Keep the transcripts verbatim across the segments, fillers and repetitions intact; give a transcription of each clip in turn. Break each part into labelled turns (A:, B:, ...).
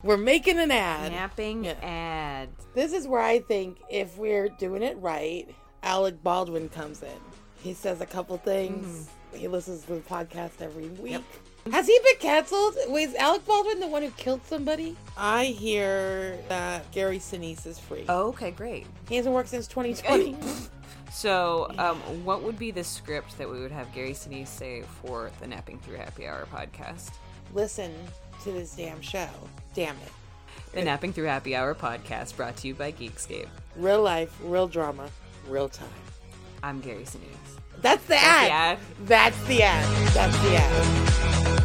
A: We're making an ad.
B: Napping
A: Yeah.
B: ad.
A: This is where I think if we're doing it right, Alec Baldwin comes in. He says a couple things. Mm. He listens to the podcast every week. Yep. Has he been canceled? Wait, is Alec Baldwin the one who killed somebody? I hear that Gary Sinise is free.
B: Oh, okay, great.
A: He hasn't worked since twenty twenty.
B: So, um, what would be the script that we would have Gary Sinise say for the Napping Through Happy Hour podcast?
A: Listen to this damn show. Damn it.
B: The Napping Through Happy Hour podcast, brought to you by Geekscape.
A: Real life, real drama, real time.
B: I'm Gary Sinise.
A: That's the
B: That's
A: ad.
B: the ad.
A: That's the ad. That's the ad.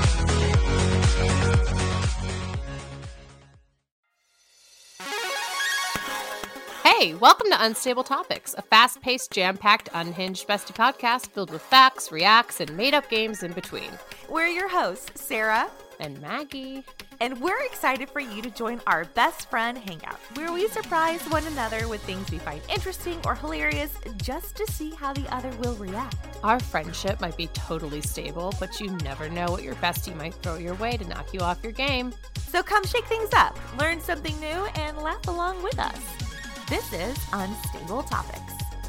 C: Hey, welcome to Unstable Topics, a fast-paced, jam-packed, unhinged bestie podcast filled with facts, reacts, and made-up games in between.
D: We're your hosts, Sarah
C: and Maggie.
D: And we're excited for you to join our best friend hangout, where we surprise one another with things we find interesting or hilarious just to see how the other will react.
C: Our friendship might be totally stable, but you never know what your bestie might throw your way to knock you off your game.
D: So come shake things up, learn something new, and laugh along with us. This is Unstable Topics.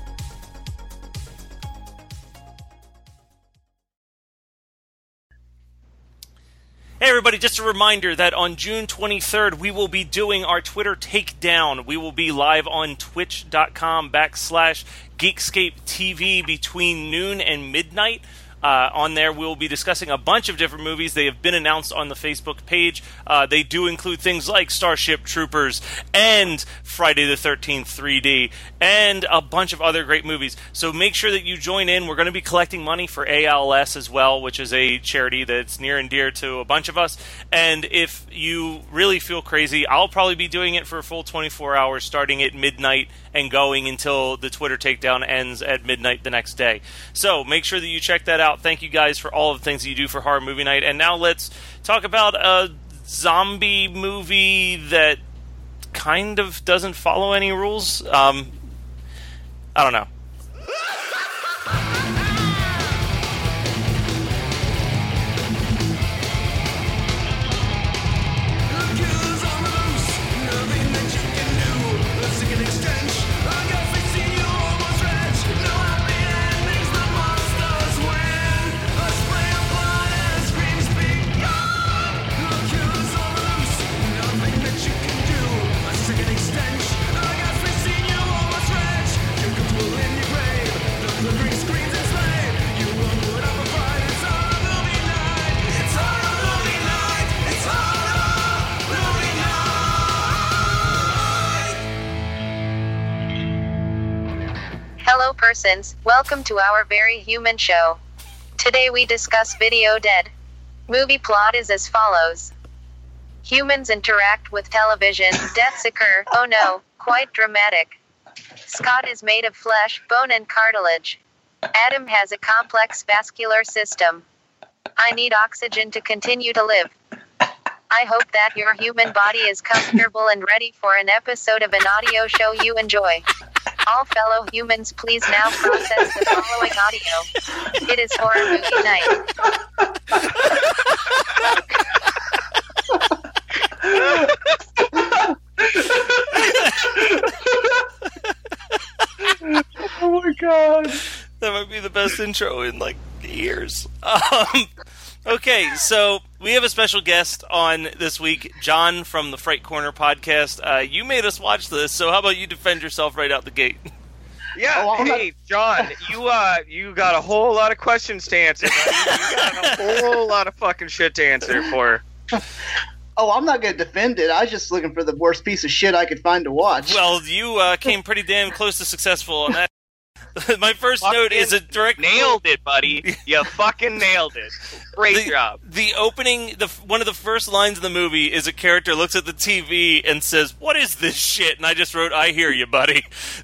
E: Hey everybody, just a reminder that on June twenty-third we will be doing our Twitter takedown. We will be live on twitch.com backslash Geekscape T V between noon and midnight. Uh, on there, we will be discussing a bunch of different movies. They have been announced on the Facebook page. Uh, they do include things like Starship Troopers and Friday the thirteenth three D and a bunch of other great movies. So make sure that you join in. We're going to be collecting money for A L S as well, which is a charity that's near and dear to a bunch of us. And if you really feel crazy, I'll probably be doing it for a full twenty-four hours starting at midnight and going until the Twitter takedown ends at midnight the next day. So make sure that you check that out. Thank you guys for all of the things that you do for Horror Movie Night. And now let's talk about a zombie movie that kind of doesn't follow any rules. Um, I don't know.
F: Hello persons, welcome to our very human show. Today we discuss Video Dead. Movie plot is as follows. Humans interact with television, deaths occur, oh no, quite dramatic. Scott is made of flesh, bone and cartilage. Adam has a complex vascular system. I need oxygen to continue to live. I hope that your human body is comfortable and ready for an episode of an audio show you enjoy. All fellow humans, please now process the following audio. It is Horror Movie Night.
G: Oh my god.
E: That might be the best intro in, like, years. Um, okay, so we have a special guest on this week, John from the Fright Corner podcast. Uh, you made us watch this, so how about you defend yourself right out the gate?
G: Yeah,
H: Oh, I'm
G: hey,
H: not-
G: John, you uh, you got a whole lot of questions to answer. Man. You got a whole lot of fucking shit to answer for.
H: Oh, I'm not going to defend it. I was just looking for the worst piece of shit I could find to watch.
E: Well, you uh, came pretty damn close to successful on that. My first
G: Fucking
E: note is a direct
G: Nailed it, buddy. You fucking nailed it. Great
E: the,
G: job.
E: The opening, the one of the first lines of the movie is a character looks at the T V and says, "What is this shit?" And I just wrote, "I hear you, buddy."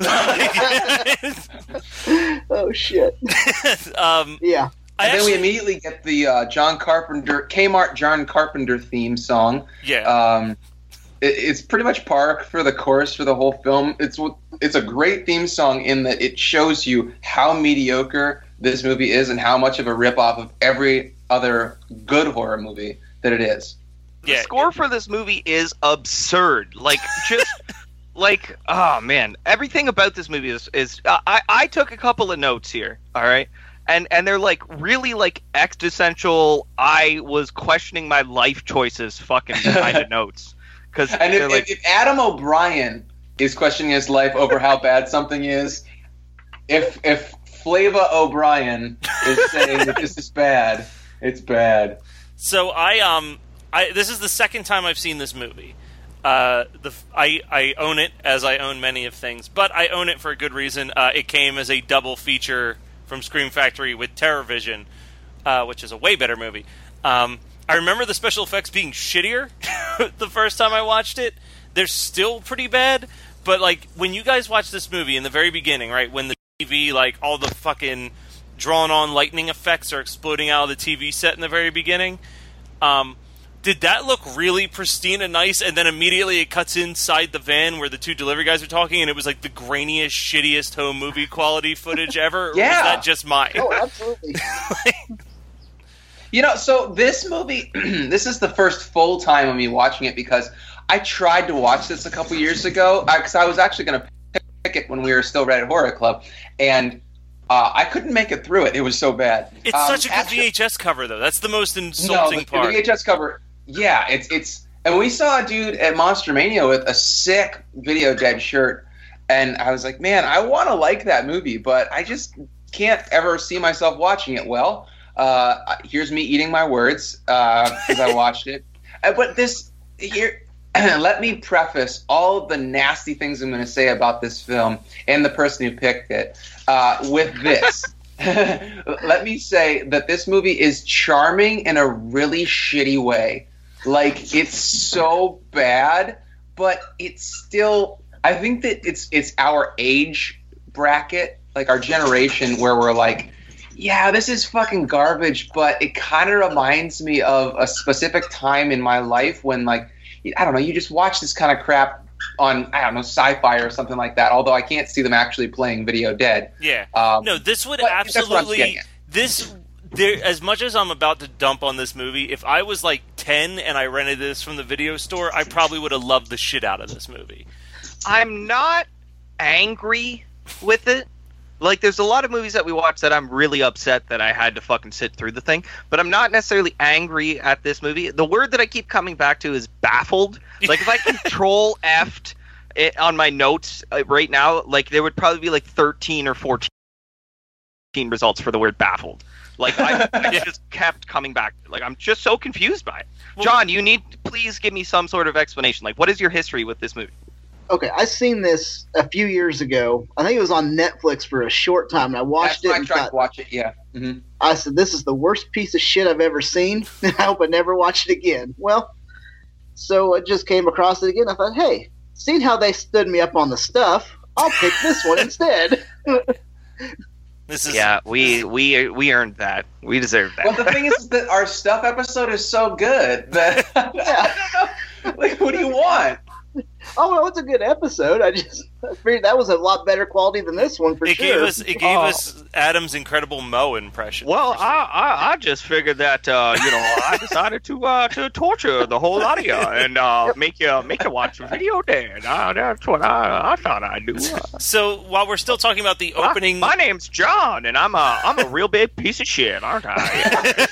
H: Oh shit.
E: um,
H: Yeah.
E: I
I: And
E: actually,
I: then we immediately get the uh, John Carpenter, Kmart John Carpenter theme song.
E: yeah.
I: Um, it, it's pretty much par for the course for the whole film. It's it's a great theme song in that it shows you how mediocre this movie is and how much of a ripoff of every other good horror movie that it is.
G: The
E: Yeah,
G: score
E: it-
G: for this movie is absurd. Like, just, like, oh, man. Everything about this movie is, is uh, I, I took a couple of notes here, all right? And and they're, like, really, like, existential, I was questioning my life choices fucking kind of notes. Cause
I: And if,
G: like,
I: if, if Adam O'Brien is questioning his life over how bad something is, if if Flava O'Brien is saying that this is bad, it's bad.
E: So I um I this is the second time I've seen this movie. Uh, the I I own it as I own many of things, but I own it for a good reason. Uh, it came as a double feature from Scream Factory with TerrorVision, uh, which is a way better movie. Um, I remember the special effects being shittier the first time I watched it. They're still pretty bad, but like when you guys watch this movie in the very beginning, right, when the T V, like all the fucking drawn on lightning effects are exploding out of the T V set in the very beginning, um, did that look really pristine and nice, and then immediately it cuts inside the van where the two delivery guys are talking, and it was like the grainiest, shittiest home movie quality footage ever? Or
I: Yeah.
E: was that just mine?
H: Oh, absolutely.
I: You know, so this movie, this is the first full time of me watching it because I tried to watch this a couple years ago because I was actually going to pick it when we were still Red Horror Club, and uh, I couldn't make it through it. It was so bad.
E: It's
I: Um,
E: such a good
I: after-
E: V H S cover, though. That's the most
I: No,
E: insulting
I: the, the
E: part.
I: V H S cover, yeah, it's it's. And we saw a dude at Monster Mania with a sick Video Dead shirt, and I was like, man, I want to like that movie, but I just can't ever see myself watching it. Well, uh, here's me eating my words because I watched it. Uh, But this here, let me preface all of the nasty things I'm going to say about this film and the person who picked it uh, with this. Let me say that this movie is charming in a really shitty way. Like, it's so bad, but it's still, I think that it's it's our age bracket, like our generation, where we're like, yeah, this is fucking garbage, but it kind of reminds me of a specific time in my life when, like, I don't know, you just watch this kind of crap on, I don't know, Sci-Fi or something like that, although I can't see them actually playing Video Dead.
E: Yeah.
I: Um,
E: no, this would
I: but that's what I'm
E: absolutely...
I: getting at.
E: This... There, as much as I'm about to dump on this movie, if I was like ten and I rented this from the video store, I probably would have loved the shit out of this movie.
G: I'm not angry with it. Like, there's a lot of movies that we watch that I'm really upset that I had to fucking sit through the thing, but I'm not necessarily angry at this movie. The word that I keep coming back to is baffled. Like, if I control F'd it on my notes uh, right now, like, there would probably be like thirteen or fourteen results for the word baffled. Like, I, I just kept coming back. Like, I'm just so confused by it. John, you need to please give me some sort of explanation. Like, what is your history with this movie?
H: Okay, I seen this a few years ago. I think it was on Netflix for a short time, and I watched
I: That's
H: it
I: why I
H: and
I: tried
H: thought,
I: to watch it, yeah. Mm-hmm.
H: I said, this is the worst piece of shit I've ever seen, and I hope I never watch it again. Well, so I just came across it again. I thought, hey, seeing how they stood me up on the stuff, I'll pick this one instead.
E: This is
G: Yeah, we we we earned that. We deserve that.
I: Well, the thing is, is that our stuff episode is so good that I don't know. Like, what do you want?
H: Oh, well, it's a good episode. I just I figured that was a lot better quality than this one for
E: it
H: sure.
E: gave us it gave
G: Oh.
E: us Adam's incredible Moe impression.
G: Well, I, I I just figured that uh, you know I decided to uh, to torture the whole lot of you and uh, make you make you watch Video Dead. Uh, that's what I I thought I'd do. Uh,
E: So while we're still talking about the opening,
G: My, my name's John, and I'm a I'm a real big piece of shit, aren't I?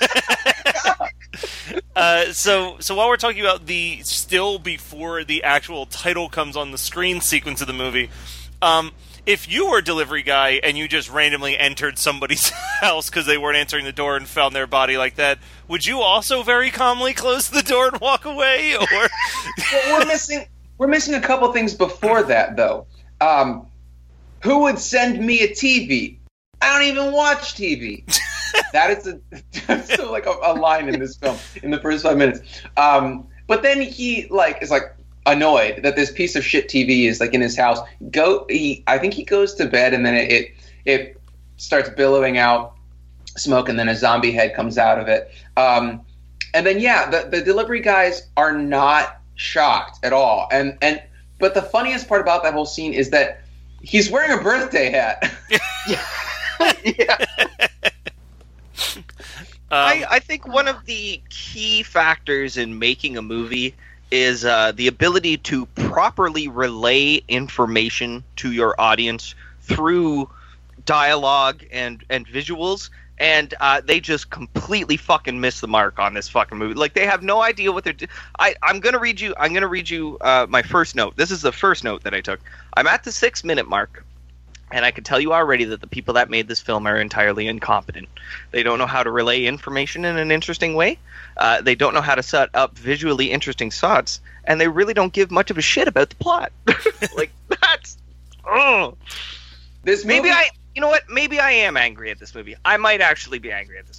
E: uh, so so while we're talking about the still before the actual title comes on the screen sequence of the movie, um, if you were a delivery guy and you just randomly entered somebody's house because they weren't answering the door and found their body like that, would you also very calmly close the door and walk away? Or
I: Well, we're missing we're missing a couple things before that, though. Um, who would send me a T V? I don't even watch T V. That is a that's so like a, a line in this film in the first five minutes. Um, but then he like is like annoyed that this piece of shit T V is like in his house. Go, he, I think he goes to bed and then it, it it starts billowing out smoke and then a zombie head comes out of it. Um, and then yeah, the the delivery guys are not shocked at all. And and but the funniest part about that whole scene is that he's wearing a birthday hat.
H: yeah.
G: I, I think one of the key factors in making a movie is uh, the ability to properly relay information to your audience through dialogue and, and visuals. And uh, they just completely fucking miss the mark on this fucking movie. Like, they have no idea what they're doing. I I'm gonna read you. I'm gonna read you uh, my first note. This is the first note that I took. I'm at the six minute mark, and I can tell you already that the people that made this film are entirely incompetent. They don't know how to relay information in an interesting way. Uh, they don't know how to set up visually interesting shots, and they really don't give much of a shit about the plot. Like, that's. Oh,
I: This movie,
G: maybe I. You know what? Maybe I am angry at this movie. I might actually be angry at this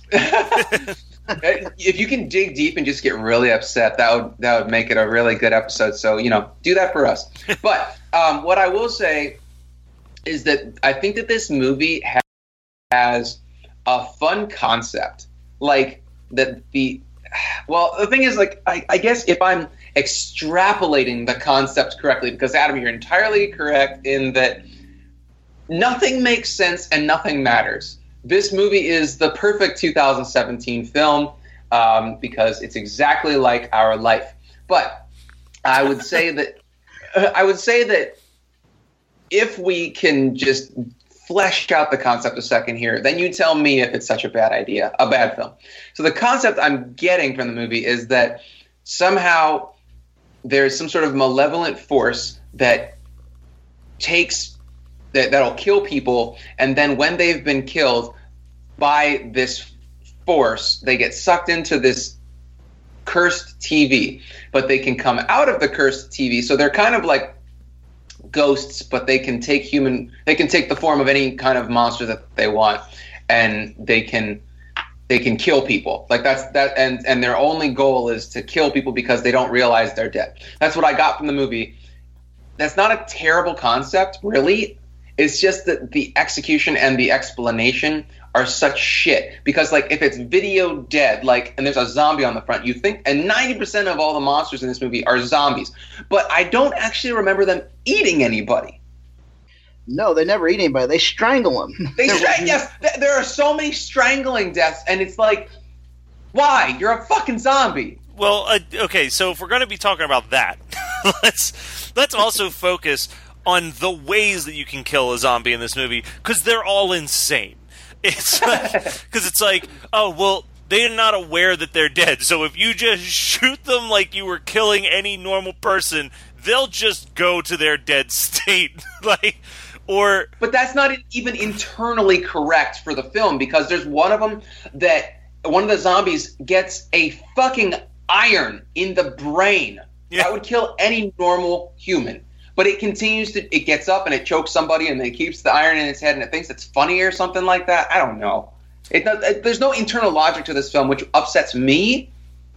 G: movie.
I: If you can dig deep and just get really upset, that would that would make it a really good episode. So, you know, do that for us. But um, what I will say is that I think that this movie ha- has a fun concept. Like, that the... Well, the thing is, like, I, I guess if I'm extrapolating the concept correctly, because, Adam, you're entirely correct in that nothing makes sense and nothing matters. This movie is the perfect two thousand seventeen film um, because it's exactly like our life. But I would say that I would say that if we can just flesh out the concept a second here, then you tell me if it's such a bad idea, a bad film. So the concept I'm getting from the movie is that somehow there's some sort of malevolent force that takes That, that'll kill people, and then when they've been killed by this force, they get sucked into this cursed T V, but they can come out of the cursed T V, so they're kind of like ghosts, but they can take human, they can take the form of any kind of monster that they want, and they can they can kill people. Like that's that, and and their only goal is to kill people because they don't realize they're dead. That's what I got from the movie. That's not a terrible concept, really. It's just that the execution and the explanation are such shit. Because, like, if it's video dead, like, and there's a zombie on the front, you think, and ninety percent of all the monsters in this movie are zombies. But I don't actually remember them eating anybody.
H: No, they never eat anybody. They strangle them.
I: They strang- yes, th- there are so many strangling deaths, and it's like, why? You're a fucking zombie.
E: Well, uh, okay, so if we're going to be talking about that, let's let's also focus on the ways that you can kill a zombie in this movie, because they're all insane. It's like, because it's like, oh, well, they're not aware that they're dead, so if you just shoot them like you were killing any normal person, they'll just go to their dead state. Like, or...
I: But that's not even internally correct for the film, because there's one of them that, one of the zombies gets a fucking iron in the brain. Yeah. That would kill any normal human. But it continues to, it gets up and it chokes somebody and it keeps the iron in its head and it thinks it's funny or something like that. I don't know. It, it, there's no internal logic to this film, which upsets me.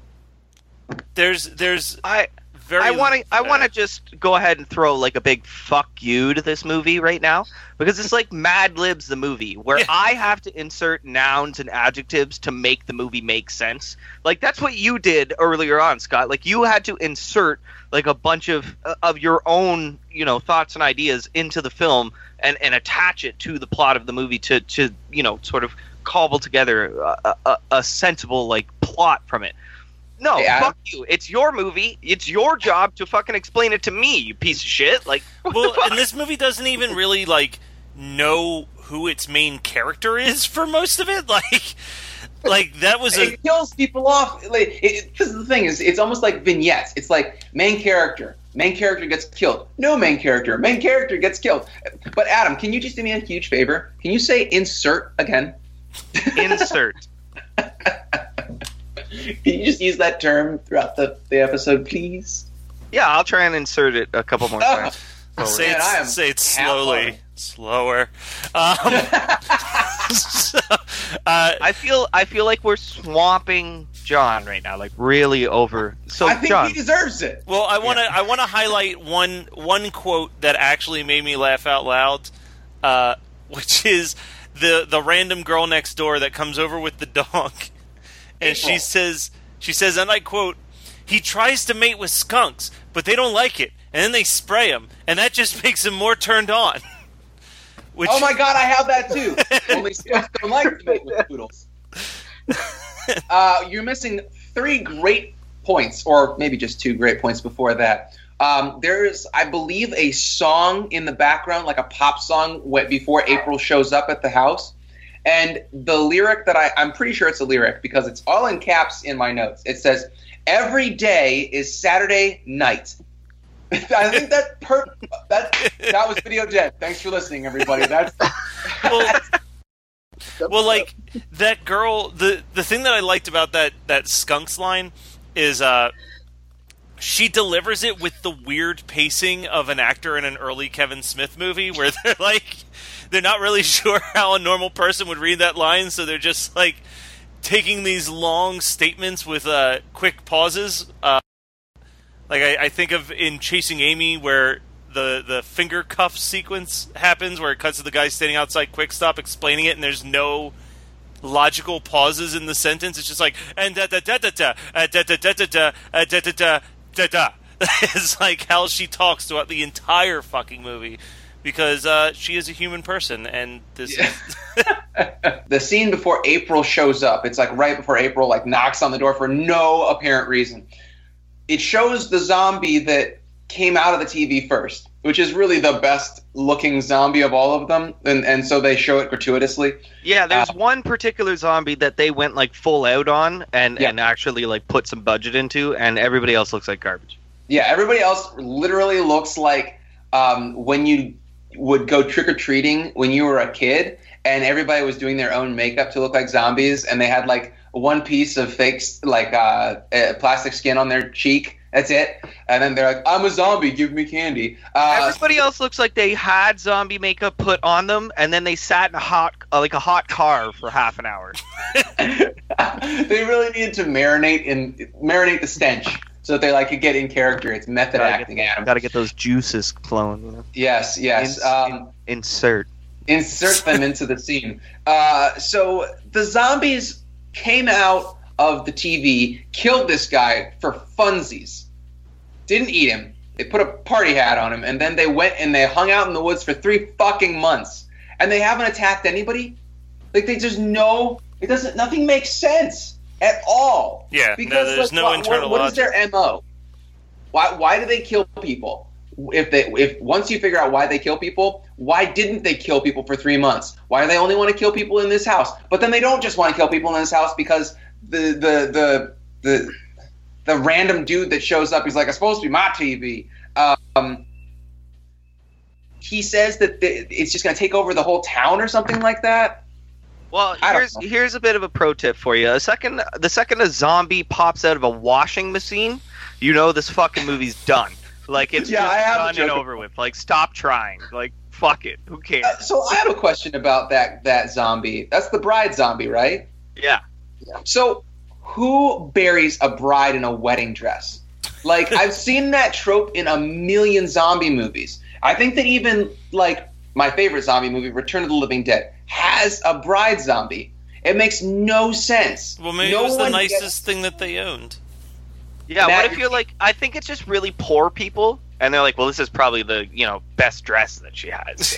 E: There's, there's,
G: I,
E: very,
G: I want to, I want to just go ahead and throw like a big fuck you to this movie right now, because it's like Mad Libs the movie, where yeah. I have to insert nouns and adjectives to make the movie make sense. Like that's what you did earlier on, Scott. Like you had to insert like a bunch of uh, of your own, you know, thoughts and ideas into the film and, and attach it to the plot of the movie to, to you know, sort of cobble together a, a, a sensible like plot from it. No, yeah. Fuck you. It's your movie. It's your job to fucking explain it to me, you piece of shit. Like,
E: well, and this movie doesn't even really like know who its main character is for most of it. Like, like that was a
I: it kills people off. Like, because the thing is, it's almost like vignettes. It's like main character, main character gets killed. No main character, main character gets killed. But Adam, can you just do me a huge favor? Can you say insert again?
G: Insert.
I: Can you just use that term throughout the, the episode, please?
G: Yeah, I'll try and insert it a couple more times.
E: Oh, say, man, it, say it slowly, slower. Um, so, uh,
G: I feel I feel like we're swamping John right now, like really over. So
I: I think
G: John,
I: he deserves it.
E: Well, I want to yeah. I want to highlight one one quote that actually made me laugh out loud, uh, which is the the random girl next door that comes over with the dog. And April. she says, she says, and I quote, "He tries to mate with skunks, but they don't like it, and then they spray him, and that just makes him more turned on." Which...
I: Oh my god, I have that too. Only skunks don't like to mate with poodles. uh, you're missing three great points, or maybe just two great points before that. Um, there's, I believe, a song in the background, like a pop song, before April shows up at the house. And the lyric that I, I'm pretty sure it's a lyric because it's all in caps in my notes. It says, "Every day is Saturday night." I think that per that that was Video Dead. Thanks for listening, everybody. That's
E: well, well, like that girl. The the thing that I liked about that that Skunks line is uh, she delivers it with the weird pacing of an actor in an early Kevin Smith movie, where they're like they're not really sure how a normal person would read that line, so they're just like taking these long statements with uh, quick pauses. Uh, Like, I, I think of in Chasing Amy, where the, the finger cuff sequence happens, where it cuts to the guy standing outside Quick Stop explaining it, and there's no logical pauses in the sentence. It's just like, and da da da da da, da da da da da, da da da da da. It's like how she talks throughout the entire fucking movie, because uh, she is a human person, and this
I: Yeah.
E: is...
I: The scene before April shows up, it's like right before April like knocks on the door for no apparent reason. It shows the zombie that came out of the T V first, which is really the best looking zombie of all of them, and and so they show it gratuitously.
G: Yeah, there's
I: Uh,
G: one particular zombie that they went like full out on and,
I: Yeah.
G: and actually like put some budget into, and everybody else looks like garbage.
I: Yeah, everybody else literally looks like um, when you would go trick-or-treating when you were a kid, and everybody was doing their own makeup to look like zombies, and they had like one piece of fake like uh, uh, plastic skin on their cheek. That's it. And then they're like, "I'm a zombie, give me candy." Uh,
G: Everybody else looks like they had zombie makeup put on them, and then they sat in a hot, uh, like a hot car for half an hour.
I: they really needed to marinate in marinate the stench so that they like could get in character. It's method
G: Gotta
I: acting,
G: get,
I: Adam.
G: Gotta get those juices flowing. You know?
I: Yes, yes.
G: Ins-
I: Um,
G: Insert.
I: insert them into the scene. Uh, so the zombies came out of the T V, killed this guy for funsies, didn't eat him. They put a party hat on him, and then they went and they hung out in the woods for three fucking months, and they haven't attacked anybody. Like they just know it doesn't. Nothing makes sense at all.
E: Yeah, no, there's no
I: what,
E: internal
I: What, what is their M O? Why why do they kill people? If they if once you figure out why they kill people, why didn't they kill people for three months? Why do they only want to kill people in this house? But then they don't just want to kill people in this house because the the the the the random dude that shows up, he's like, "It's supposed to be my T V." Um, he says that the, it's just going to take over the whole town or something like that.
G: Well,
I: I don't
G: here's
I: know.
G: here's a bit of a pro tip for you. A second, the second a zombie pops out of a washing machine, you know this fucking movie's done. Like it's
I: Yeah,
G: just
I: I have a
G: done and
I: joke.
G: over with. Like stop trying. Like fuck it. Who cares?
I: Uh, so I have a question about that that zombie. That's the bride zombie, right?
G: Yeah.
I: So, who buries a bride in a wedding dress? Like, I've seen that trope in a million zombie movies. I think that even, like, my favorite zombie movie, Return of the Living Dead, has a bride zombie. It makes no sense.
E: Well, maybe
I: no
E: it was the
I: one
E: nicest
I: gets-
E: thing that they owned.
G: Yeah,
I: Matt,
G: what if you're like, I think it's just really poor people, and they're like, well, this is probably the, you know, best dress that she has.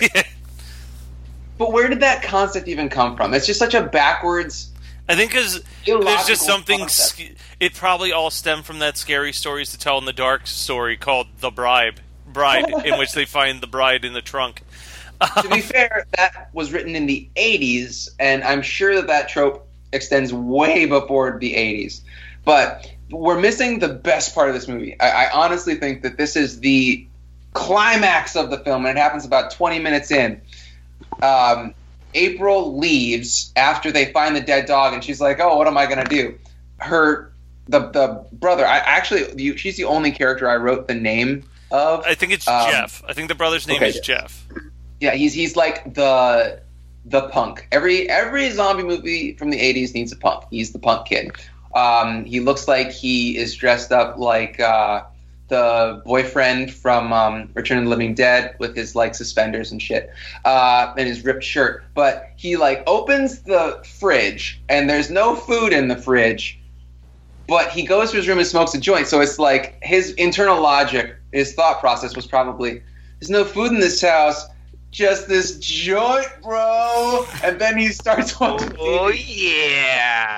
I: But where did that concept even come from? It's just such a backwards...
E: I think because there's
I: illogical
E: just something.
I: concept.
E: Sc- it probably all stemmed from that scary stories to tell in the dark story called The Bribe, Bride, in which they find the bride in the trunk.
I: To be fair, that was written in the eighties, and I'm sure that that trope extends way before the eighties. But we're missing the best part of this movie. I, I honestly think that this is the climax of the film, and it happens about twenty minutes in. Um, April leaves after they find the dead dog, and she's like, "Oh, what am I gonna do?" Her, the the brother. I actually, you, she's the only character I wrote the name of.
E: I think it's
I: Um,
E: Jeff. I think the brother's name
I: okay,
E: is Jeff.
I: Yeah, he's he's like the the punk. Every every zombie movie from the eighties needs a punk. He's the punk kid. Um, he looks like he is dressed up like uh, the boyfriend from um, Return of the Living Dead with his like suspenders and shit uh, and his ripped shirt. But he like opens the fridge and there's no food in the fridge. But he goes to his room and smokes a joint. So it's like his internal logic, his thought process was probably, "There's no food in this house. Just this joint, bro." And then he starts watching T V.
G: Oh yeah.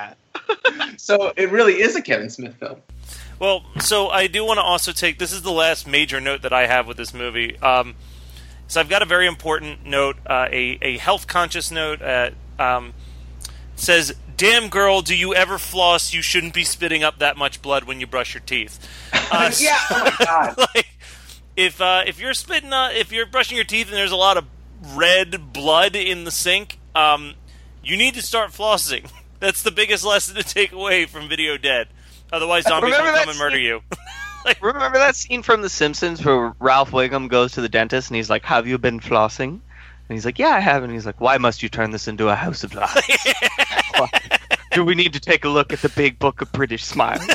I: So it really is a Kevin Smith film.
E: Well, so I do want to also take, this is the last major note that I have with this movie. Um, so I've got a very important note, uh, a, a health-conscious note. Uh, um, says, damn girl, do you ever floss? You shouldn't be spitting up that much blood when you brush your teeth. Uh,
I: Yeah, oh my god.
E: like, if uh, if you're spitting, uh, if you're brushing your teeth and there's a lot of red blood in the sink, um, you need to start flossing. That's the biggest lesson to take away from Video Dead. Otherwise, zombies will
G: Remember
E: come
G: that
E: and murder
G: scene?
E: you.
G: Remember that scene from The Simpsons where Ralph Wiggum goes to the dentist and he's like, have you been flossing? And he's like, yeah, I have. And he's like, why must you turn this into a house of lies? Why? Do we need to take a look at the big book of British smiles?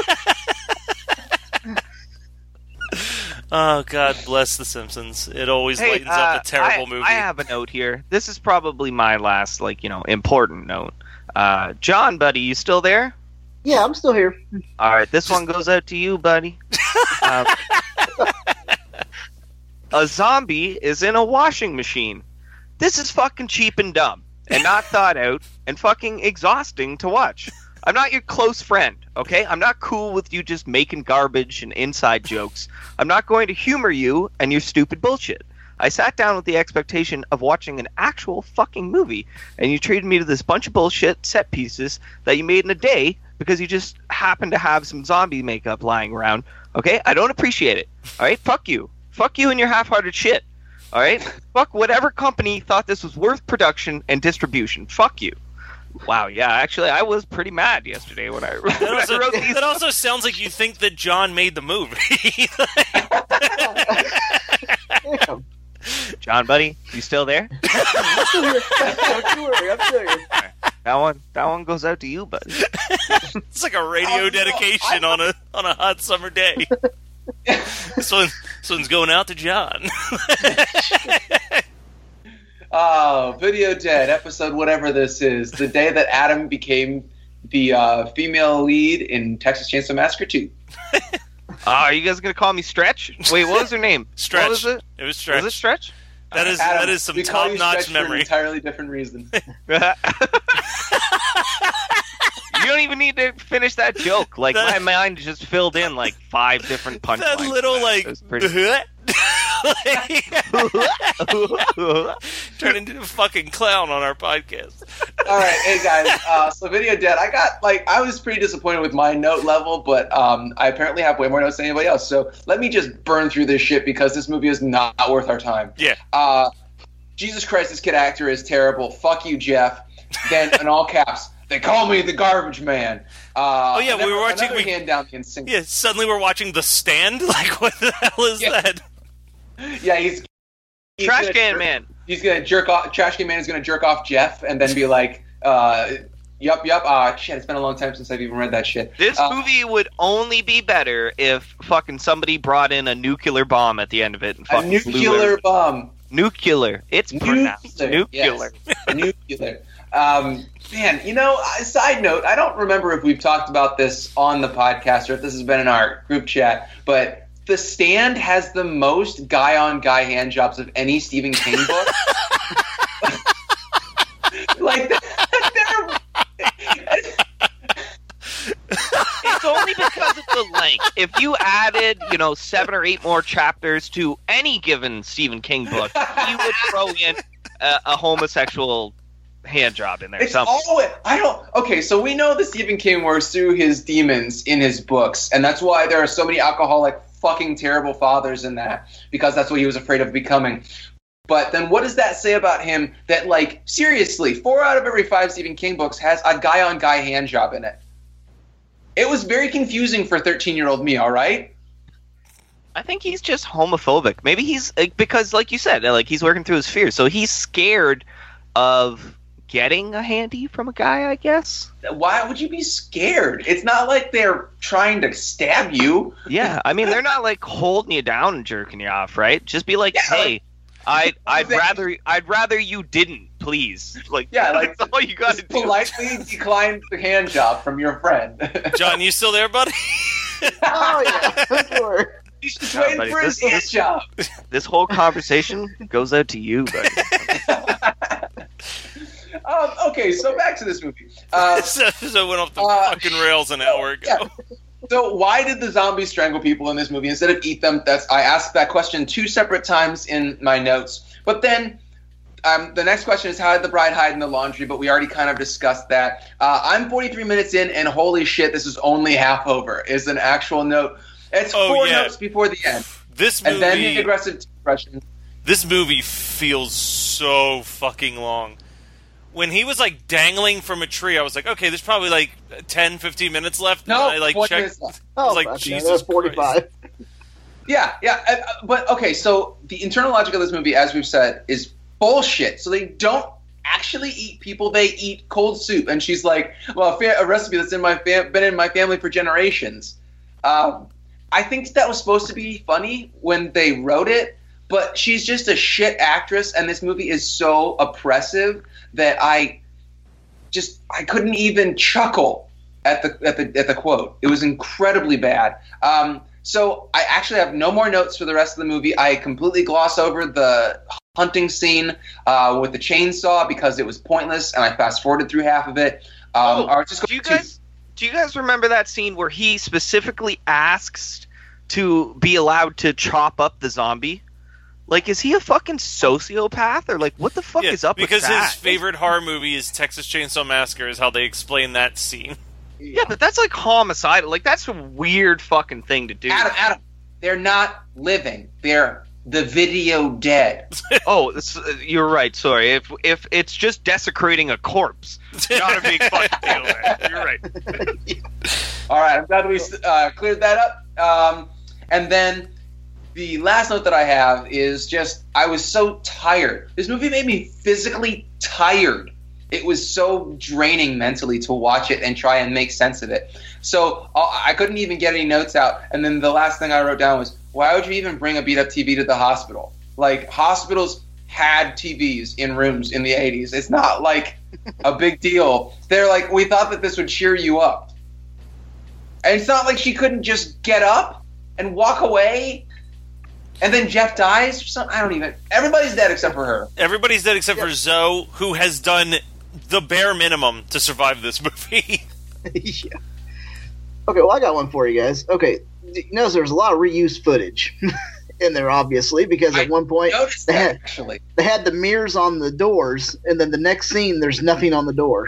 E: Oh, God bless The Simpsons. It always
G: Hey,
E: lightens
G: uh,
E: up a terrible
G: I,
E: movie.
G: I have a note here. This is probably my last, like, you know, important note. Uh, John, buddy, you still there?
H: Yeah, I'm still here.
G: All right, this one goes out to you, buddy. Um, a zombie is in a washing machine. This is fucking cheap and dumb, and not thought out, and fucking exhausting to watch. I'm not your close friend, okay? I'm not cool with you just making garbage and inside jokes. I'm not going to humor you and your stupid bullshit. I sat down with the expectation of watching an actual fucking movie, and you treated me to this bunch of bullshit set pieces that you made in a day because you just happen to have some zombie makeup lying around, okay? I don't appreciate it, all right? Fuck you. Fuck you and your half-hearted shit, all right? Fuck whatever company thought this was worth production and distribution. Fuck you. Wow, yeah, actually, I was pretty mad yesterday when I, when
E: That also,
G: I wrote these.
E: that also sounds like you think that John made the movie.
H: Damn.
G: John, buddy, you still there?
H: I'm still here. Don't you worry, I'm still here.
G: That one, that one goes out to you, buddy.
E: It's like a radio
I: Oh, no,
E: dedication
I: I-
E: on a on a hot summer day. this one, this one's going out to John.
I: Oh, Video Dead, episode whatever this is. The day that Adam became the uh, female lead in Texas Chainsaw Massacre two.
G: Uh, are you guys gonna call me Stretch? Wait, what was her name?
E: Stretch.
G: What was it?
E: It was Stretch.
G: Was it Stretch?
E: That is
I: Adam,
E: that is some
I: we call
E: top
I: you
E: notch
I: Stretch for an
E: memory.
I: entirely different reason.
G: You don't even need to finish that joke. Like,
E: That-
G: my mind just filled in like five different punchlines.
E: That little like
G: It was pretty-
E: turn into a fucking clown on our podcast.
I: All right, hey guys. Uh, so Video Dead, I got like I was pretty disappointed with my note level, but um, I apparently have way more notes than anybody else. So let me just burn through this shit because this movie is not worth our time.
E: Yeah.
I: Uh, Jesus Christ, this kid actor is terrible. Fuck you, Jeff. Then in all caps, they call me the garbage man. Uh,
E: Oh, yeah, we
I: another-
E: were watching-
I: another
E: we-
I: hand down the insane.
E: Yeah, suddenly we're watching The Stand. Like, what the hell is
I: Yeah.
E: that?
I: Yeah, he's, he's
G: Trash
I: gonna
G: Can
I: jerk-
G: Man.
I: He's gonna jerk off. Trash Can Man is gonna jerk off Jeff, and then be like, uh, "Yup, yup." Ah, shit. It's been a long time since I've even read that shit.
G: This
I: Uh,
G: movie would only be better if fucking somebody brought in a nuclear bomb at the end of it and
I: a
G: fucking blew
I: nuclear
G: it.
I: bomb.
G: Nuclear. It's pronounced nuclear.
I: Yes. Nuclear. Um, man, you know, uh, side note, I don't remember if we've talked about this on the podcast or if this has been in our group chat, but The Stand has the most guy-on-guy hand jobs of any Stephen King book. Like, they're...
G: It's only because of the length. If you added, you know, seven or eight more chapters to any given Stephen King book, you would throw in a, a homosexual hand job in there.
I: It's
G: Something.
I: always I don't okay, so we know that Stephen King works through his demons in his books, and that's why there are so many alcoholic fucking terrible fathers in that, because that's what he was afraid of becoming. But then what does that say about him that, like, seriously, four out of every five Stephen King books has a guy on guy hand job in it? It was very confusing for thirteen year old me, all right?
G: I think he's just homophobic. Maybe he's like, because, like you said, like he's working through his fears, so he's scared of getting a handy from a guy, I guess.
I: Why would you be scared? It's not like they're trying to stab you.
G: Yeah, I mean, they're not like holding you down and jerking you off, right? Just be like,
I: Yeah,
G: hey, I'd I'd
I: They-
G: rather I'd rather you didn't, please. Like,
I: Yeah, like,
G: that's all you got to
I: Just
G: do.
I: politely decline the hand job from your friend.
E: John, you still there, buddy?
H: Oh yeah, sure.
I: He's just
G: No,
I: waiting
G: buddy,
I: for his
G: this-
I: hand
G: this-
I: job.
G: This whole conversation goes out to you, buddy.
I: Um, okay, so back to this movie. Uh,
E: so, so it went off the
I: uh,
E: fucking rails an hour ago.
I: Yeah. So why did the zombies strangle people in this movie instead of eat them? That's I asked that question two separate times in my notes. But then um, the next question is, how did the bride hide in the laundry? But we already kind of discussed that. Uh, I'm forty-three minutes in, and holy shit, this is only half over. Is an actual note. It's
E: Oh,
I: four
E: yeah.
I: notes before the end.
E: This movie,
I: And then the aggressive expression.
E: this movie feels so fucking long. When he was like dangling from a tree, I was like, okay, there's probably like ten, fifteen minutes left.
I: No,
E: and I like
I: twenty
E: checked.
I: minutes left.
E: I was
H: Oh,
E: like,
H: fuck, yeah,
E: Jesus
H: that was forty-five.
I: Yeah, yeah. uh, But, okay, so the internal logic of this movie, as we've said, is bullshit. So they don't actually eat people. They eat cold soup. And she's like, well, a, fa- a recipe that's in my fam- been in my family for generations. Um, I think that was supposed to be funny when they wrote it, but she's just a shit actress, and this movie is so oppressive that I just I couldn't even chuckle at the at the at the quote. It was incredibly bad. Um, so I actually have no more notes for the rest of the movie. I completely gloss over the hunting scene uh, with the chainsaw because it was pointless, and I fast forwarded through half of it. Um,
G: Oh,
I: or just go
G: do you
I: to-
G: guys do you guys remember that scene where he specifically asks to be allowed to chop up the zombie? Like, is he a fucking sociopath, or like, what the fuck
E: Yeah,
G: is up
E: because
G: with that?
E: his favorite horror movie is Texas Chainsaw Massacre, is how they explain that scene.
G: Yeah, but that's like homicidal. Like, that's a weird fucking thing to do.
I: Adam, Adam, they're not living. They're the video dead.
G: Oh, this, uh, you're right. Sorry. If if it's just desecrating a corpse, not a big fucking deal. Man. You're right.
I: All right, I'm glad we uh, cleared that up. Um, and then the last note that I have is just I was so tired. This movie made me physically tired. It was so draining mentally to watch it and try and make sense of it. So uh, I couldn't even get any notes out. And then the last thing I wrote down was, why would you even bring a beat-up T V to the hospital? Like, hospitals had T Vs in rooms in the eighties. It's not like a big deal. They're like, we thought that this would cheer you up. And it's not like she couldn't just get up and walk away, and then Jeff dies or something. I don't even. Everybody's dead except for her.
E: Everybody's dead except for Zoe, who has done the bare minimum to survive this movie.
H: Yeah. Okay, well, I got one for you guys. Okay, you notice there's a lot of reused footage in there, obviously, because at
I: I
H: one point
I: noticed
H: they
I: that,
H: had,
I: actually.
H: they had the mirrors on the doors, and then the next scene, there's nothing on the door.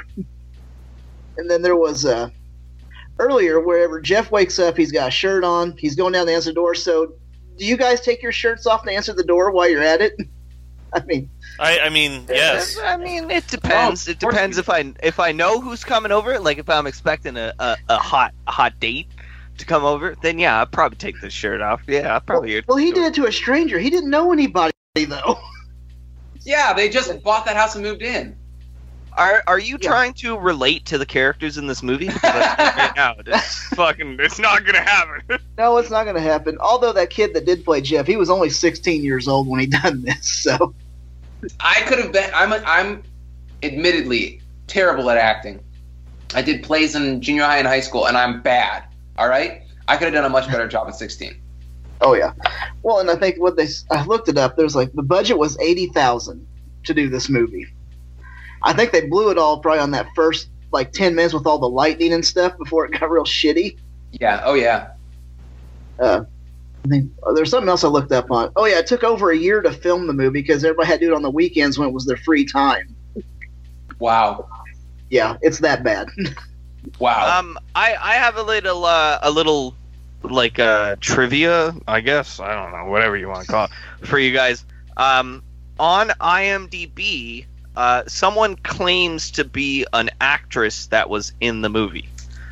H: And then there was uh, earlier, wherever Jeff wakes up, he's got a shirt on, he's going down to answer the door. So, do you guys take your shirts off to answer the door while you're at it? I mean,
E: I, I mean, yes.
G: I mean, it depends.
I: Oh,
G: It depends if I if I know who's coming over. Like, if I'm expecting a, a, a hot a hot date to come over, then yeah, I'll probably take the shirt off. Yeah, I'll probably.
H: well, he did it to a stranger. He didn't know anybody, though.
I: Yeah, they just bought that house and moved in.
G: Are are you
H: Yeah.
G: trying to relate to the characters in this movie? Because right now, it's fucking. It's not gonna happen.
H: No, it's not going to happen. Although that kid that did play Jeff, he was only sixteen years old when he done this. So,
I: I could have been. I'm. I'm admittedly terrible at acting. I did plays in junior high and high school, and I'm bad. All right, I could have done a much better job at sixteen.
H: oh yeah. Well, and I think what they I looked it up. There's like the budget was eighty thousand to do this movie. I think they blew it all probably on that first like ten minutes with all the lightning and stuff before it got real shitty.
I: Yeah. Oh yeah.
H: Uh, I think oh, there's something else I looked up on. Oh yeah, it took over a year to film the movie because everybody had to do it on the weekends when it was their free time.
I: Wow.
H: Yeah, it's that bad.
I: Wow.
G: Um, I I have a little uh, a little like uh trivia, I guess. I don't know, whatever you want to call it, for you guys. Um, on IMDb, uh, someone claims to be an actress that was in the movie.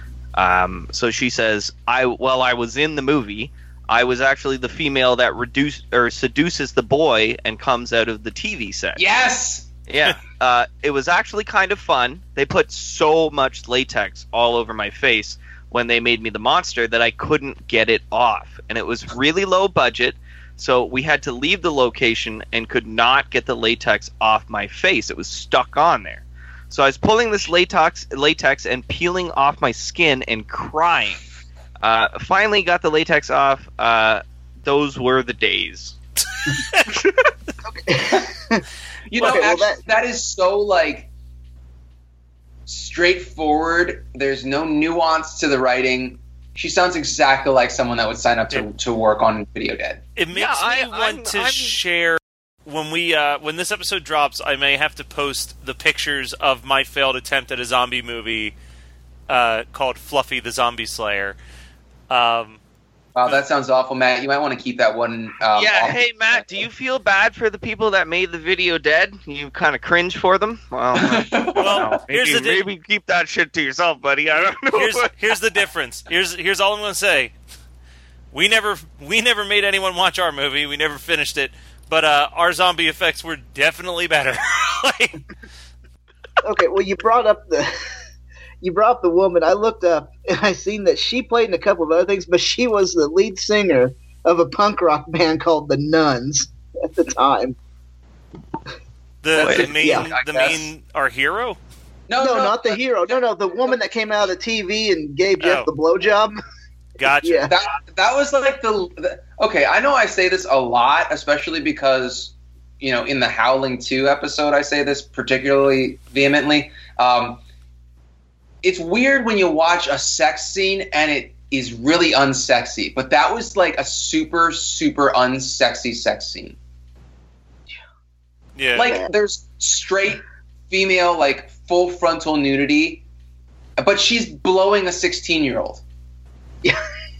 G: Um, so she says, "I well, I was in the movie. I was actually the female that reduce or seduces the boy and comes out of the T V set."
I: yes.
G: Yeah, uh, it was actually kind of fun. They put so much latex all over my face when they made me the monster that I couldn't get it off. And it was really low budget, so we had to leave the location and could not get the latex off my face. It was stuck on there. So I was pulling this latex, latex and peeling off my skin and crying. Uh, finally got the latex off. Uh, those were the days.
I: You know,
H: Okay, well,
I: actually,
H: that-
I: that is so like straightforward. There's no nuance to the writing. She sounds exactly like someone that would sign up to, to work on Video Dead.
E: It makes
G: Yeah,
E: me
G: I-
E: want
G: I'm-
E: to
G: I'm-
E: share when we uh, when this episode drops. I may have to post the pictures of my failed attempt at a zombie movie uh, called Fluffy the Zombie Slayer. Um,
I: Wow, that sounds awful, Matt. You might want to keep that one. Um,
G: yeah,
I: off.
G: hey Matt, do you feel bad for the people that made the video dead? You kind of cringe for them? Well,
E: well,
G: maybe,
E: here's the di-
G: maybe keep that shit to yourself, buddy. I don't know.
E: here's here's the difference. Here's here's all I'm going to say. We never we never made anyone watch our movie. We never finished it, but uh, our zombie effects were definitely better. Like,
H: Okay, well, you brought up the you brought up the woman. I looked up and I seen that she played in a couple of other things, but she was the lead singer of a punk rock band called the Nuns at the time.
E: the the
I: Wait,
E: main
H: yeah,
I: I
E: the
I: guess.
E: main our hero.
I: No,
H: No,
I: no,
H: not the hero. No, no, the woman that came out of the T V and gave Jeff
E: Oh.
H: the blowjob.
E: Gotcha.
H: Yeah.
I: That that was like the, the okay. I know I say this a lot, especially because you know in the Howling two episode I say this particularly vehemently. Um, it's weird when you watch a sex scene and it is really unsexy, but that was like a super super unsexy sex scene.
E: Yeah.
I: Like there's straight female like full frontal nudity, but she's blowing a sixteen year old.
H: Yeah.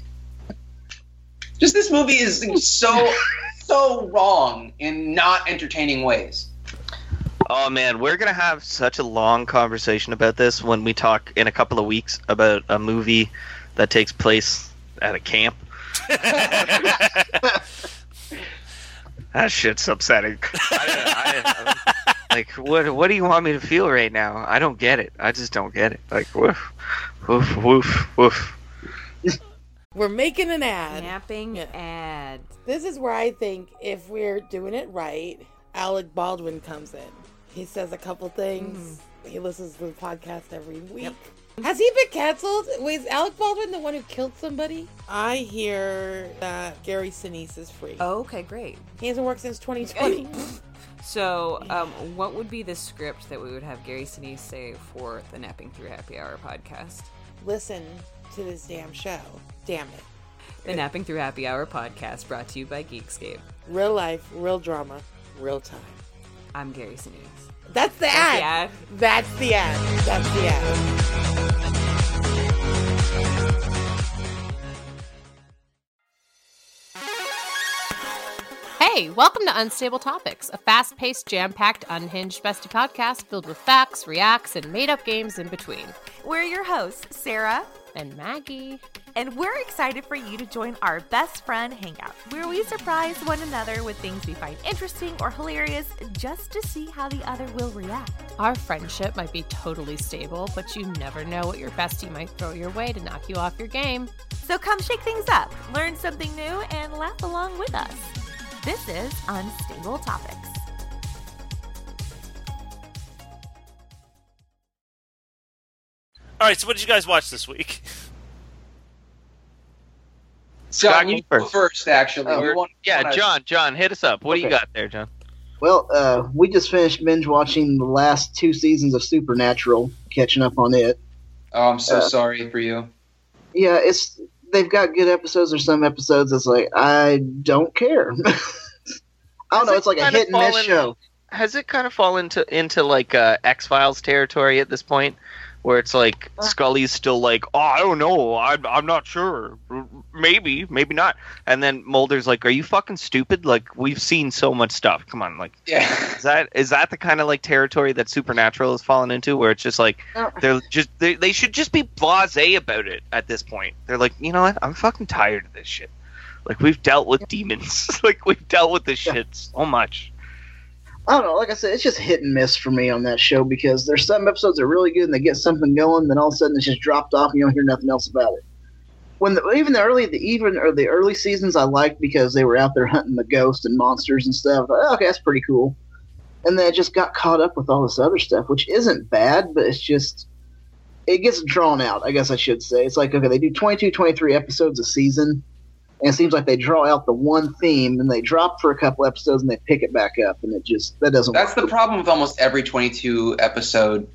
I: Just this movie is so so wrong in not entertaining ways.
G: Oh man, we're gonna have such a long conversation about this when we talk in a couple of weeks about a movie that takes place at a camp. That shit's upsetting. I, I, I, like, what? What do you want me to feel right now? I don't get it. I just don't get it. Like, woof, woof, woof, woof.
A: We're making an ad.
B: Napping
A: Yeah.
B: ad.
A: This is where I think if we're doing it right, Alec Baldwin comes in. He says a couple things. He listens to the podcast every week. Has he been canceled? Wait, is Alec Baldwin the one who killed somebody? I hear that Gary Sinise is free.
B: Oh, okay, great.
A: He hasn't worked since twenty twenty.
B: So, um, what would be the script that we would have Gary Sinise say for the Napping Through Happy Hour podcast?
A: Listen to this damn show. Damn it.
B: The Napping Through Happy Hour podcast brought to you by Geekscape.
A: Real life, real drama, real time.
B: I'm Gary Sinise.
A: That's the
B: That's
A: ad.
B: the ad.
A: That's the ad. That's the ad.
C: Hey, welcome to Unstable Topics, a fast-paced, jam-packed, unhinged bestie podcast filled with facts, reacts, and made-up games in between.
D: We're your hosts, Sarah,
C: And Maggie.
D: and we're excited for you to join our best friend hangout, where we surprise one another with things we find interesting or hilarious just to see how the other will react.
C: Our friendship might be totally stable, but you never know what your bestie might throw your way to knock you off your game.
D: So come shake things up, learn something new, and laugh along with us. This is Unstable Topics.
E: All right. So, what did you guys watch this week?
G: Scott,
I: John, you
G: go
I: go
G: first.
I: first. Actually,
H: Oh,
I: We want-
G: Yeah,
I: wanna-
G: John, John, hit us up. What do you
H: Okay.
G: got there, John?
H: Well, uh, we just finished binge watching the last two seasons of Supernatural, catching up on it.
I: Oh, I'm so
H: Uh,
I: sorry for you.
H: Yeah, it's they've got good episodes. Or some episodes that's like I don't care. I don't
G: Has
H: know.
G: it
H: It's like a
G: kinda
H: hit and miss
G: fallen-
H: show.
G: Has it kind of fallen into into like uh, X Files territory at this point, where it's like Scully's still like, oh, I don't know, I'm I'm not sure, maybe, maybe not, and then Mulder's like, are you fucking stupid? Like we've seen so much stuff. Come on, like
I: Yeah.
G: is that is that the kind of like territory that Supernatural has fallen into, where it's just like
H: Uh.
G: they're just they they should just be blasé about it at this point. They're like, you know what, I'm fucking tired of this shit. Like we've dealt with demons, like we've dealt with this shit so much.
H: I don't know. Like I said, it's just hit and miss for me on that show because there's some episodes that are really good and they get something going, then all of a sudden it's just dropped off and you don't hear nothing else about it. When the, even the early, the even or the early seasons, I liked because they were out there hunting the ghosts and monsters and stuff. Like, okay, that's pretty cool. And then it just got caught up with all this other stuff, which isn't bad, but it's just it gets drawn out. I guess I should say it's like okay, they do twenty-two, twenty-three episodes a season. And it seems like they draw out the one theme, and they drop for a couple episodes, and they pick it back up, and it just that doesn't.
I: That's
H: work.
I: the problem with almost every twenty-two episode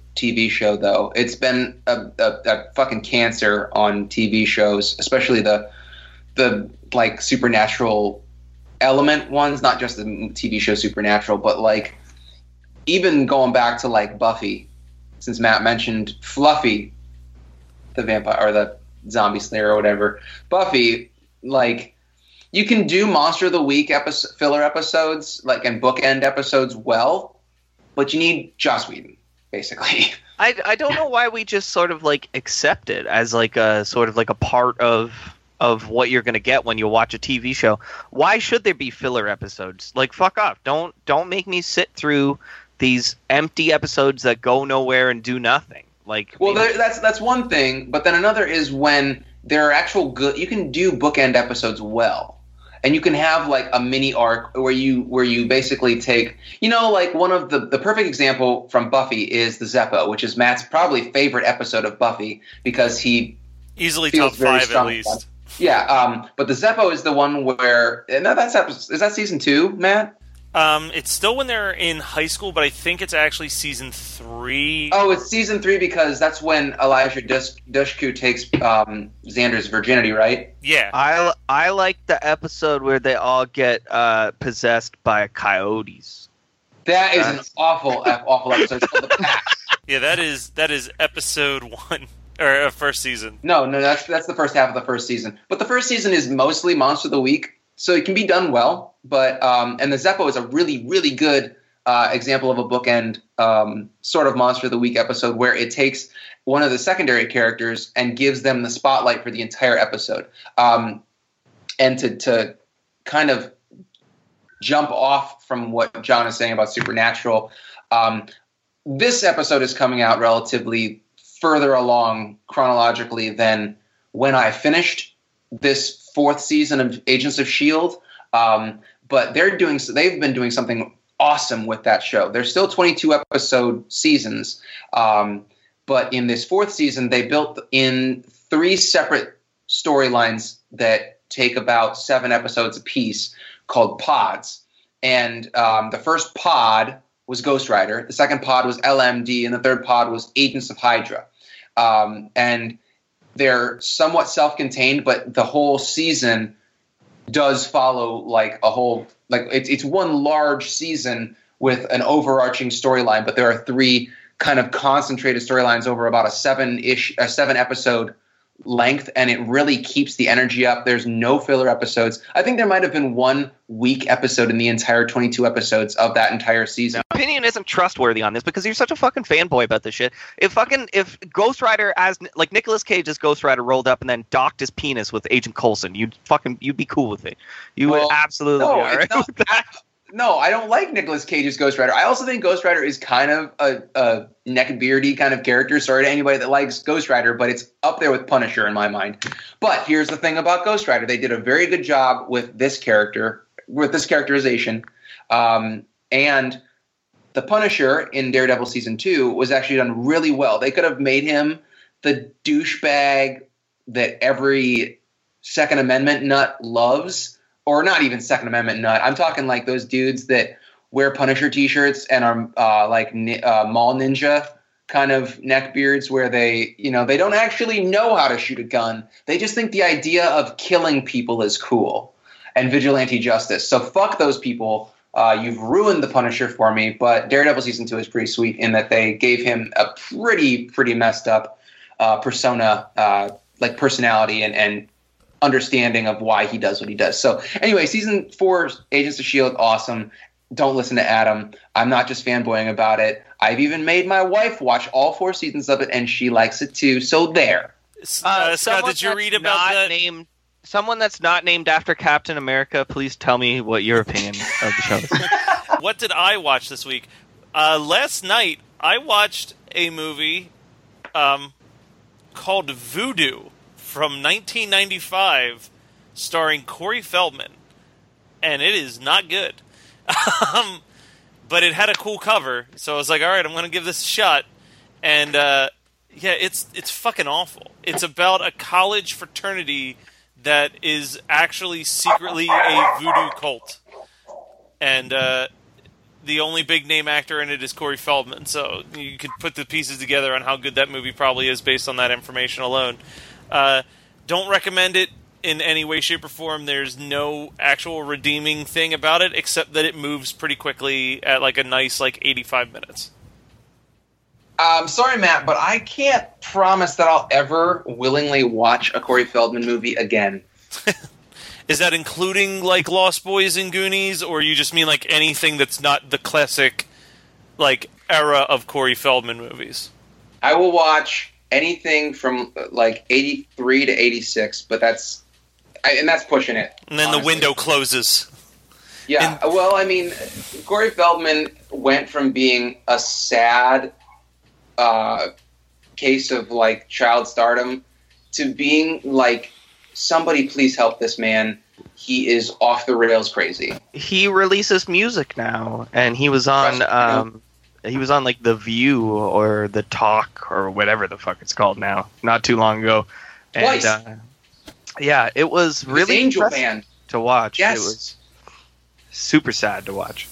I: T V show, though. It's been a, a, a fucking cancer on T V shows, especially the the like supernatural element ones, not just the T V show Supernatural, but like even going back to like Buffy, since Matt mentioned Fluffy, the vampire or the zombie slayer or whatever. Buffy, like, you can do Monster of the Week episode, filler episodes, like, and bookend episodes well, but you need Joss Whedon, basically.
G: I, I don't know why we just sort of like accept it as like a sort of like a part of of what you're going to get when you watch a T V show. Why should there be filler episodes? Like, fuck off. Don't don't make me sit through these empty episodes that go nowhere and do nothing. Like,
I: well,
G: maybe-
I: there, that's that's one thing, but then another is when there are actual good. You can do bookend episodes well, and you can have like a mini arc where you where you basically take, you know, like one of the the perfect example from Buffy is the Zeppo, which is Matt's probably favorite episode of Buffy because he
E: easily
I: feels
E: top
I: very
E: five at
I: strong
E: least.
I: about it. Yeah, um, but the Zeppo is the one where and that's episode, is that season two, Matt?
E: Um, it's still when they're in high school, but I think it's actually season three.
I: Oh, it's season three because that's when Elijah Dush- Dushku takes um, Xander's virginity, right?
E: Yeah.
G: I, I like the episode where they all get uh, possessed by coyotes.
I: That is an
G: That's-
I: awful, awful episode. It's called The Pact.
E: Yeah, that is that is episode one or uh, first season.
I: No, no, that's that's the first half of the first season. But the first season is mostly Monster of the Week, so it can be done well. But um, and the Zeppo is a really, really good uh, example of a bookend um, sort of Monster of the Week episode where it takes one of the secondary characters and gives them the spotlight for the entire episode. Um, and to to kind of jump off from what John is saying about Supernatural, um, this episode is coming out relatively further along chronologically than when I finished this fourth season of Agents of S H I E L D. Um, but they're doing, they've been doing something awesome with that show. They're still twenty-two episode seasons. Um, but in this fourth season, they built in three separate storylines that take about seven episodes apiece called pods. And, um, the first pod was Ghost Rider. The second pod was L M D, and the third pod was Agents of Hydra. Um, and they're somewhat self-contained, but the whole season does follow like a whole, like it's it's one large season with an overarching storyline, but there are three kind of concentrated storylines over about a seven-ish, a seven episode length, and it really keeps the energy up. There's no filler episodes. I think there might have been one weak episode in the entire twenty-two episodes of that entire season.
G: My opinion isn't trustworthy on this because you're such a fucking fanboy about this shit. If fucking if Ghost Rider as like Nicolas Cage as Ghost Rider rolled up and then docked his penis with Agent Coulson, you'd fucking you'd be cool with it. You
I: Well,
G: would absolutely
I: no,
G: be all right
I: it's not-
G: with that.
I: No, I don't like Nicolas Cage's Ghost Rider. I also think Ghost Rider is kind of a, a neck-beardy kind of character. Sorry to anybody that likes Ghost Rider, but it's up there with Punisher in my mind. But here's the thing about Ghost Rider. They did a very good job with this character, with this characterization. Um, and the Punisher in Daredevil Season two was actually done really well. They could have made him the douchebag that every Second Amendment nut loves. Or not even Second Amendment nut. I'm talking like those dudes that wear Punisher T-shirts and are uh, like ni- uh, mall ninja kind of neckbeards, where they, you know, they don't actually know how to shoot a gun. They just think the idea of killing people is cool and vigilante justice. So fuck those people. Uh, you've ruined the Punisher for me. But Daredevil Season two is pretty sweet in that they gave him a pretty, pretty messed up uh, persona, uh, like personality and and. understanding of why he does what he does. So anyway, season four, Agents of S H I E L D, awesome. Don't listen to Adam. I'm not just fanboying about it. I've even made my wife watch all four seasons of it, and she likes it too. So there.
E: Uh, uh, Scott,
G: someone
E: did you
G: that's
E: read about
G: not
E: that?
G: Named, someone that's not named after Captain America, please tell me what your opinion of the show is.
E: What did I watch this week? Uh, last night, I watched a movie um, called Voodoo from nineteen ninety-five, starring Corey Feldman, and it is not good. um, but it had a cool cover, so I was like, all right, I'm going to give this a shot. And uh, yeah, it's it's fucking awful. It's about a college fraternity that is actually secretly a voodoo cult. And uh, the only big name actor in it is Corey Feldman, so you could put the pieces together on how good that movie probably is based on that information alone. Uh, don't recommend it in any way, shape, or form. There's no actual redeeming thing about it, except that it moves pretty quickly at like a nice like eighty-five minutes.
I: Um, sorry, Matt, but I can't promise that I'll ever willingly watch a Corey Feldman movie again.
E: Is that including like Lost Boys and Goonies, or you just mean like anything that's not the classic like era of Corey Feldman movies?
I: I will watch anything from like eighty-three to eighty-six, but that's I, and that's pushing it.
E: And then honestly. The window closes.
I: Yeah, and, well, I mean, Corey Feldman went from being a sad uh, case of like child stardom to being like, somebody please help this man. He is off the rails crazy.
G: He releases music now, and he was on um, he was on like The View or The Talk or whatever the fuck it's called now, not too long ago. And,
I: Twice.
G: Uh, yeah, it was really
I: Angel Band
G: to watch.
I: Yes.
G: It was super sad to watch.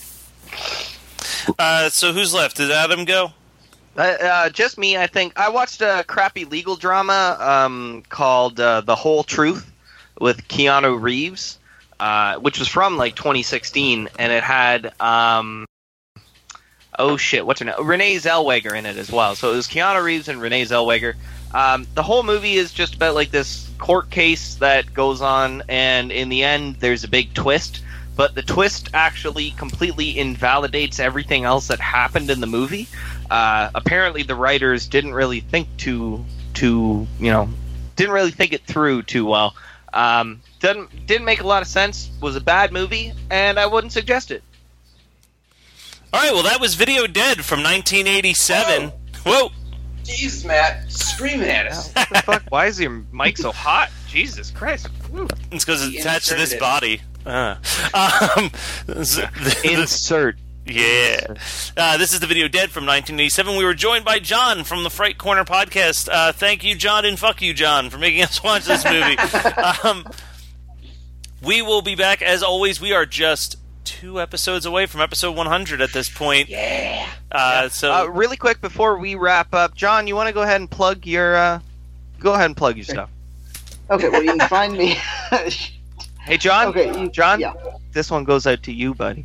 E: Uh, so who's left? Did Adam go?
G: Uh, uh, just me, I think. I watched a crappy legal drama um, called uh, The Whole Truth with Keanu Reeves, uh, which was from like twenty sixteen, and it had um, oh shit, what's her name? Renee Zellweger in it as well. So it was Keanu Reeves and Renee Zellweger. Um, the whole movie is just about like this court case that goes on, and in the end, there's a big twist. But the twist actually completely invalidates everything else that happened in the movie. Uh, apparently, the writers didn't really think to, to you know, didn't really think it through too well. Um, didn't didn't make a lot of sense. Was a bad movie, and I wouldn't suggest it.
E: All right, well, that was Video Dead from nineteen eighty-seven. Whoa!
I: Jesus, Matt, screaming at us.
G: What the fuck? Why is your mic so hot? Jesus Christ! Woo.
E: It's because it's
I: He
E: attached to this
I: inserted it.
E: body. Uh, um,
G: Insert.
E: Yeah. Uh, this is the Video Dead from nineteen eighty-seven. We were joined by John from the Fright Corner podcast. Uh, thank you, John, and fuck you, John, for making us watch this movie. um, we will be back. As always, we are just two episodes away from episode one hundred at this point.
I: Yeah.
E: Uh, so,
G: Uh, really quick before we wrap up, John, you want to go ahead and plug your? Uh, go ahead and plug your stuff.
H: Okay, well, you can find me.
G: Hey, John.
H: Okay, you-
G: John.
H: yeah.
G: This one goes out to you, buddy.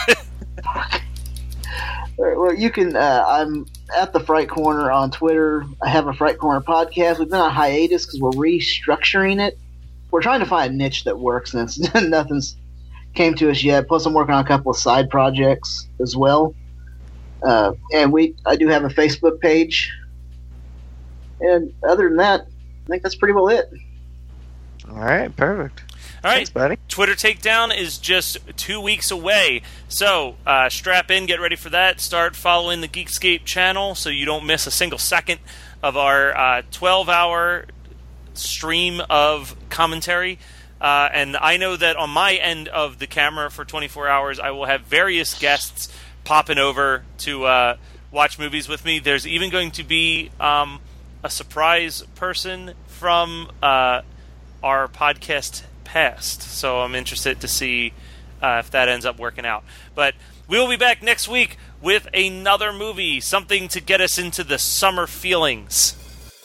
H: All right, well, you can. Uh, I'm at the Fright Corner on Twitter. I have a Fright Corner podcast. We've been on hiatus because we're restructuring it. We're trying to find a niche that works, and it's, nothing's came to us yet. Plus, I'm working on a couple of side projects as well. Uh, and we, I do have a Facebook page. And other than that, I think that's pretty well it.
G: All right, perfect.
E: all right.
G: Thanks, buddy.
E: Twitter Takedown is just two weeks away. So, uh, strap in, get ready for that. Start following the Geekscape channel so you don't miss a single second of our uh, twelve-hour stream of commentary. Uh, and I know that on my end of the camera for twenty-four hours, I will have various guests popping over to uh, watch movies with me. There's even going to be um, a surprise person from uh, our podcast past. So I'm interested to see uh, if that ends up working out. But we will be back next week with another movie, something to get us into the summer feelings.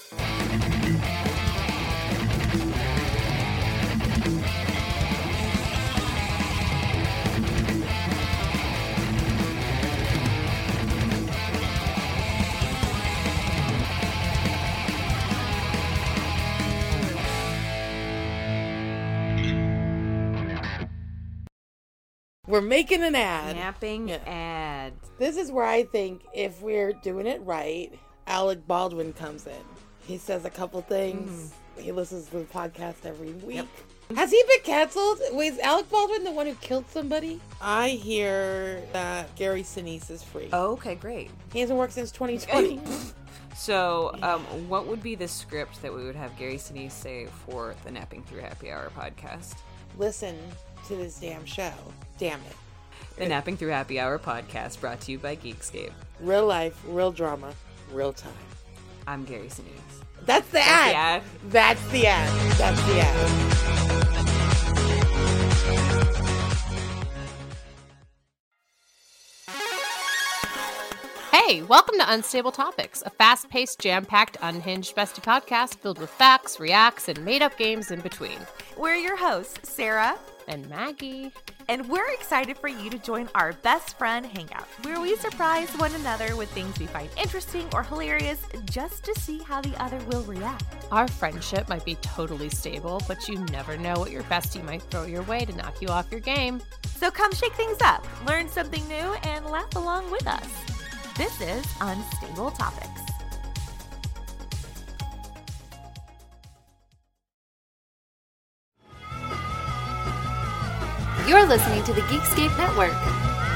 A: We're making an ad.
B: Napping
A: Yeah.
B: ad.
A: This is where I think if we're doing it right, Alec Baldwin comes in. He says a couple things. He listens to the podcast every week. Has he been canceled? Wait, is Alec Baldwin the one who killed somebody? I hear that Gary Sinise is free.
B: Oh, okay, great.
A: He hasn't worked since twenty twenty.
B: So, um, what would be the script that we would have Gary Sinise say for the Napping Through Happy Hour podcast?
A: Listen to this damn show. Damn it.
B: The Napping Through Happy Hour podcast brought to you by Geekscape.
A: Real life, real drama, real time.
B: I'm Gary Sinise.
A: That's the
B: That's the
A: ad.
B: ad.
A: That's the ad. That's the ad.
C: Hey, welcome to Unstable Topics, a fast-paced, jam-packed, unhinged bestie podcast filled with facts, reacts, and made-up games in between.
D: We're your hosts, Sarah
C: And Maggie.
D: and we're excited for you to join our best friend hangout, where we surprise one another with things we find interesting or hilarious just to see how the other will react.
C: Our friendship might be totally stable, but you never know what your bestie might throw your way to knock you off your game.
D: So come shake things up, learn something new, and laugh along with us. This is Unstable Topics.
J: You're listening to the Geekscape Network.